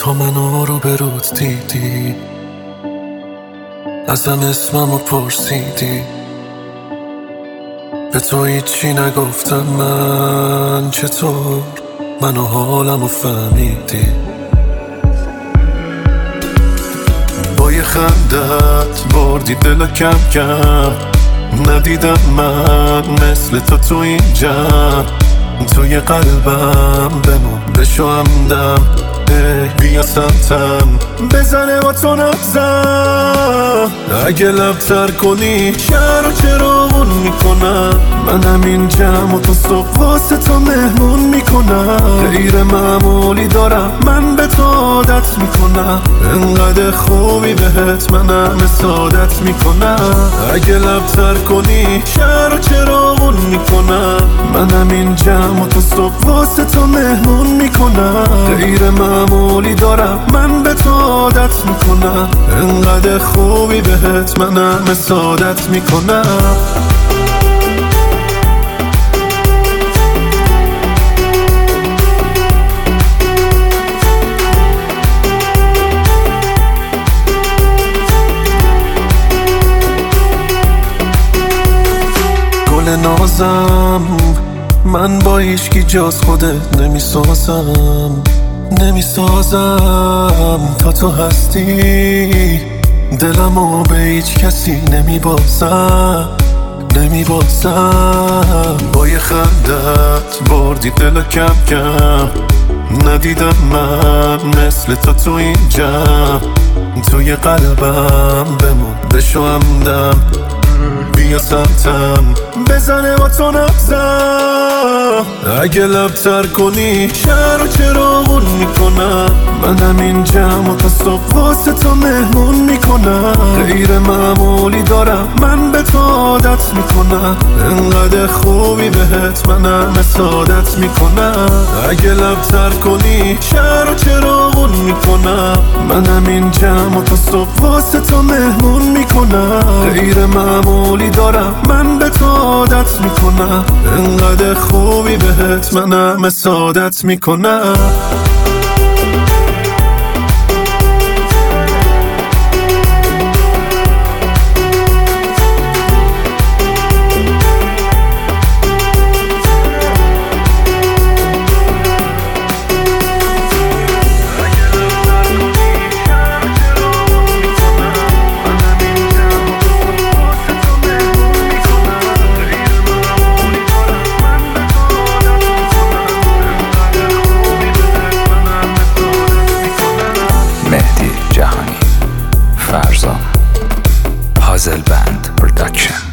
تا منو رو برود دیدی، ازم اسممو پرسیدی، به تو هیچی نگفتم من. چطور منو حالمو فهمیدی؟ با یه خندت بردی دلو کم کم، ندیدم من مثل تو این جمع. توی قلبم بمون بشو همدم، بیا سمتم بزنه با تو نبزم. اگه لبتر کنی شهر رو چراغون میکنم، من همین جمع و تو صبح واسه تو مهمون میکنم. غیر معمولی دارم من به تو عادت میکنم، انقدر خوبی بهت من همه سعادت میکنم. اگه لبتر کنی شهر رو چراغون میکنم، من همین جمع و تو صبح واسه تو مهمون میکنم. غیر معمولی دارم من به تو عادت میکنم، انقدر خوبی بهت من همه سعادت میکنم. گل نازم من با هیچکی جز خودت نمیسازم تا تو هستی. دلمو به هیچ کسی نمیبازم. با یه خندت بردی دلو کم کم، ندیدم من مثل تو این جمع. توی قلبم بمون بشو همدم، بیا سمتم بزنه با تو نبزم. اگه لبتر کنی شهر رو چراغون میکنم، من همین جمع و تا صبح واسه تو مهمون میکنم. غیر معمولی دارم من به تو عادت میکنم، انقدر خوبی بهت من همه سعادت میکنم. اگه لبتر کنی شهر رو چراغون میکنم، من همین جمع و تا صبح واسه تو مهمون میکنم. غیر معمولی دارم من به تو عادت میکنم، انقدر خوبی بهت من همه سعادت میکنم. مهدی جهانی، فرزان، پازل بند پروداکشن.